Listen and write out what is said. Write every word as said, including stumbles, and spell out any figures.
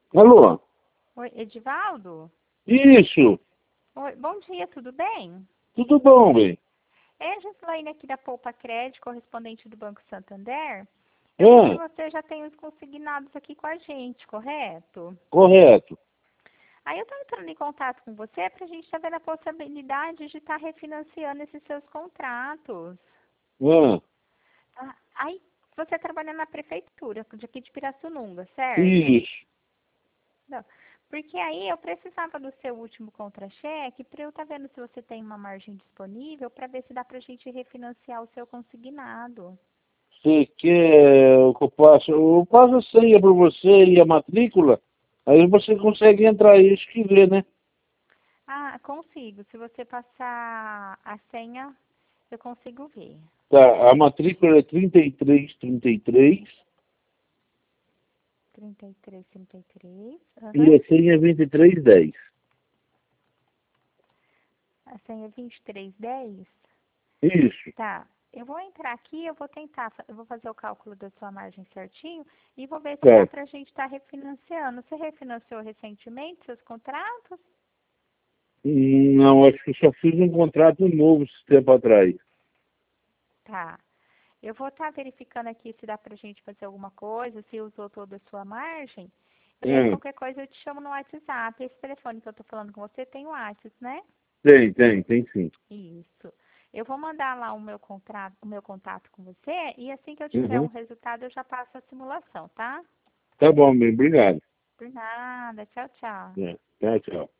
Alô? Oi, Edivaldo? Isso. Oi, bom dia, tudo bem? Tudo bom, bem? É a Gislaine aqui da Poupa Crédito, correspondente do Banco Santander. Eu vi que Ah, você já tem os consignados aqui com a gente, correto? correto. Aí eu estou entrando em contato com você para a gente estar vendo a possibilidade de estar refinanciando esses seus contratos. Ah, Ah, aí você trabalha na prefeitura, de aqui de Pirassununga, certo? isso. Não. Porque aí eu precisava do seu último contra-cheque para eu estar vendo se você tem uma margem disponível para ver se dá para a gente refinanciar o seu consignado. Você quer que eu passe? Eu passo a senha para você e a matrícula. Aí você consegue entrar aí e escrever, né? Ah, consigo. Se você passar a senha, eu consigo ver. Tá, a matrícula é trinta e três trinta e três trinta e três, trinta e três. e Aham. a senha é vinte e três dez. A senha é vinte e três dez. Isso. Tá. Eu vou entrar aqui, eu vou tentar, fa- eu vou fazer o cálculo da sua margem certinho e vou ver se dá Tá. para a gente estar refinanciando. Você refinanciou recentemente seus contratos? Não, acho que eu só fiz um contrato novo esse tempo atrás. Tá. Eu vou estar verificando aqui se dá pra gente fazer alguma coisa, se usou toda a sua margem. E aí, Ah, qualquer coisa, eu te chamo no WhatsApp. Esse telefone que eu tô falando com você tem o WhatsApp, né? tem, tem, tem sim. Isso. Eu vou mandar lá o meu contrato, o meu contato com você e assim que eu tiver um Uhum. resultado, eu já passo a simulação, tá? Tá bom, bem, obrigado. Por nada. Tchau, tchau. É, tchau, tchau.